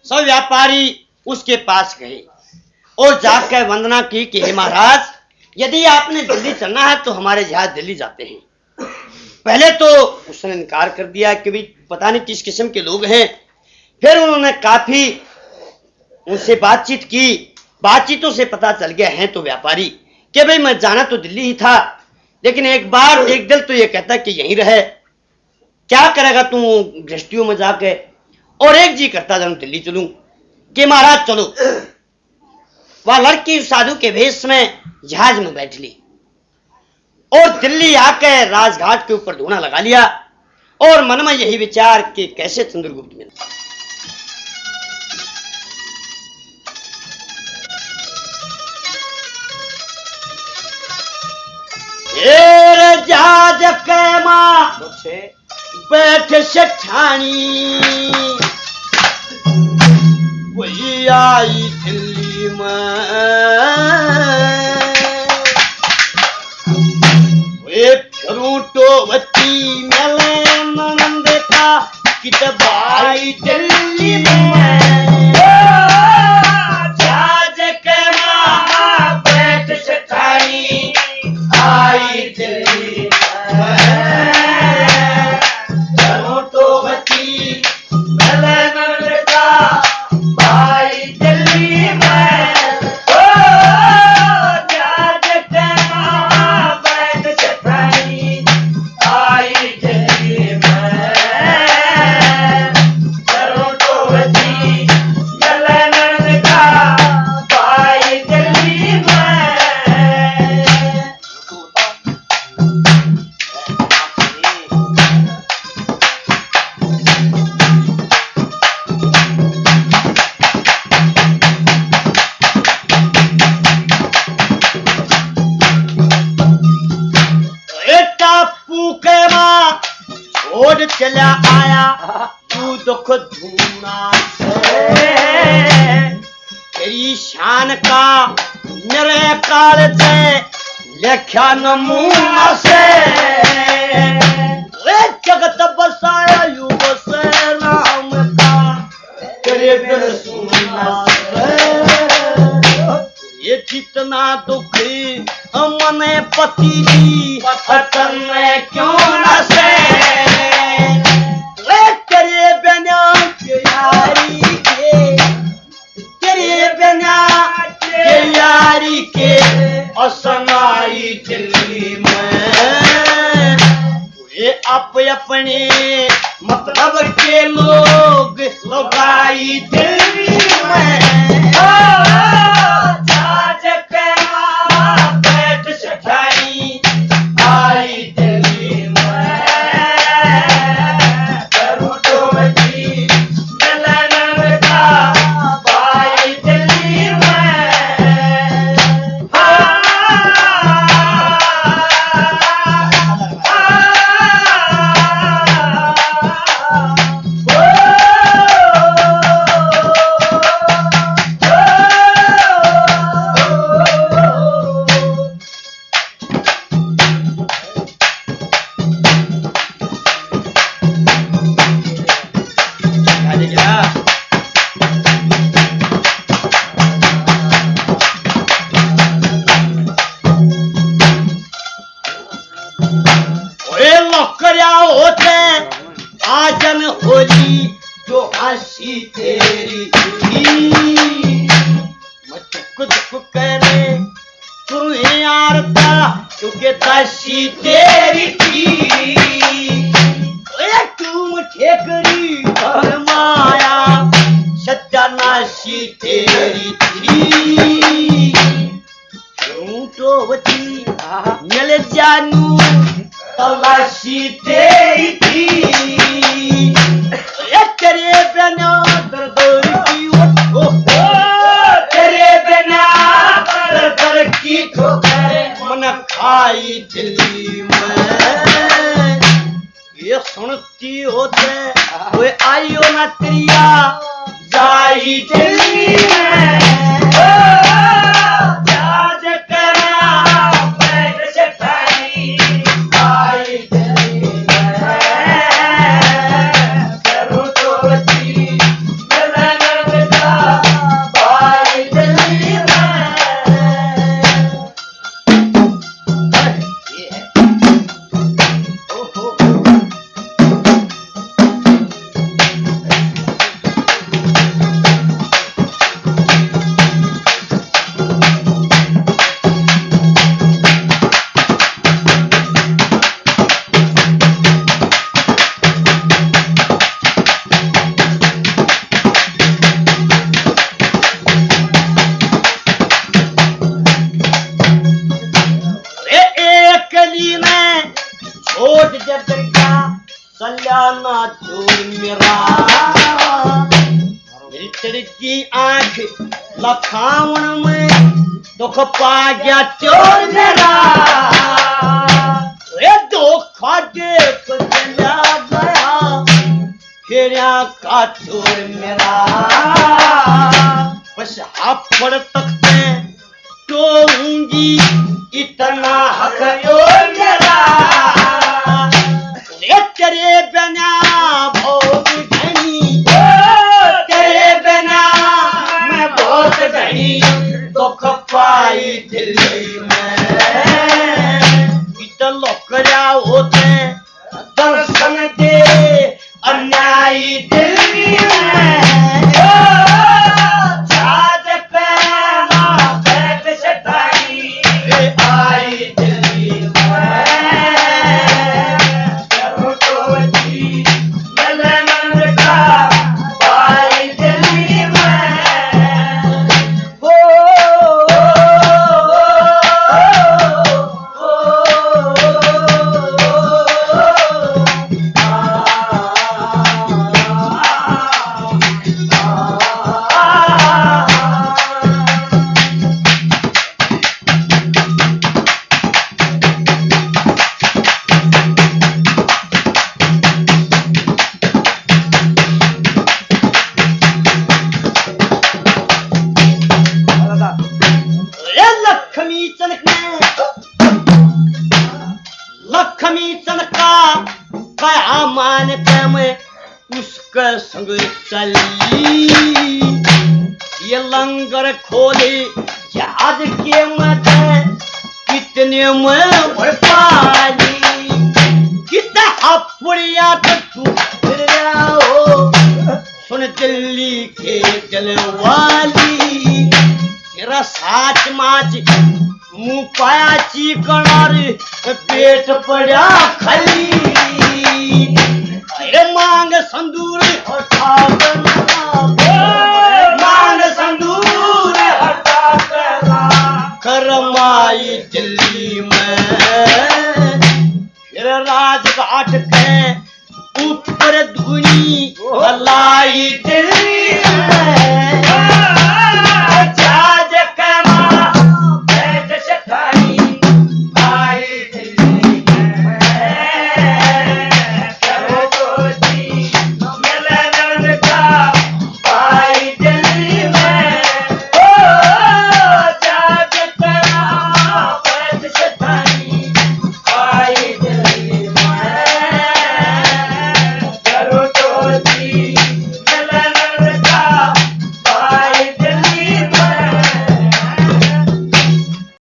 सब व्यापारी उसके पास गए और जाकर वंदना की कि हे महाराज, यदि आपने दिल्ली चलना है तो हमारे जहाज दिल्ली जाते हैं। पहले तो उसने इनकार कर दिया कि भाई पता नहीं किस किस्म के लोग हैं। फिर उन्होंने काफी उनसे बातचीत की। बातचीतों से पता चल गया है तो व्यापारी कि भाई मैं जाना तो दिल्ली ही था, लेकिन एक दिल तो ये कहता कि यहीं रहे, क्या करेगा तू गृहस्थियों में जाके। और एक जी करता जरूर दिल्ली चलूं कि महाराज चलो। वह लड़की साधु के भेष में जहाज में बैठ ली और दिल्ली आकर राजघाट के ऊपर धूना लगा लिया और मन में यही विचार कि कैसे चंद्रगुप्त मिले। जहाज के मां बैठ सेठानी, वही आई दिल्ली में। वे फ्रूटोवती मेले नंद का कित भाई दिल्ली में। जहाज के मां बैठ सेठानी आई दिल्ली में। फ्रूटोवती मेले नंद का भाई दिल्ली में। जहाज के मां बैठ सेठानी आई दिल्ली में। फ्रूटोवती मेले नंद का भाई दिल्ली में। छोड़ चला आया तू दुख धूना से। तेरी शान का मेरे काल से लेख्या नमूना से। जगत बसाया युग से राम का तेरे बिन सुना से। ये कितना दुखी मने पति पतन में क्यों न से। तेरे बिना यारी के, तेरे बिना यारी के असनाई दिल्ली में। ये अपने मतलब के लोग लगाई दिल्ली में। जहाज के मां बैठ सेठानी आई दिल्ली में। फ्रूटोवती मेले नंद का भाई दिल्ली में। आजन होली जो हंसी तेरी थी। मचुक दुख करे तुम्हें यारता क्योंकि दासी तेरी थी। तुम ठेकरी माया सत्यानाशी तेरी थी। फ्रूटोवती मिल जानू तलाशी तेरी थी। तेरे बिना दर की तेरे बिना दर की ठोकर मन खाई दिल्ली में। ये सुनती होते कोई आयो न त्रिया जाई दिल्ली में। सल्याना चोर मेरा भीतर की आंख लखावन में दुख पा गया चोर मेरा धोखा देख चला गया फेरिया का चोर मेरा बस हाफड़ तकते टोऊंगी इतना हक मेरा तेरे बिना बहुत घनी तेरे बिना मैं बहुत घनी दुख पाई दिल्ली में लोकरा होते दर्शन दे अन्यायी दिल्ली में छाज पैना बैठ सटाई आई दिल्ली में लक्ष्मी चनका कया मान पे मैं उसका संग चली ये लंगर खोले जहाज के मत कितने में पाली कितना हपुड़िया तो तू फिर हो सुन दिल्ली के जलवाली तेरा साच माच मुँह पाया चिकन और पेट पड़ा खली अरे मांग संदूर हटा मांग संदूर हटा करमाई दिल्ली में फिर राजघाट के ऊपर धुनी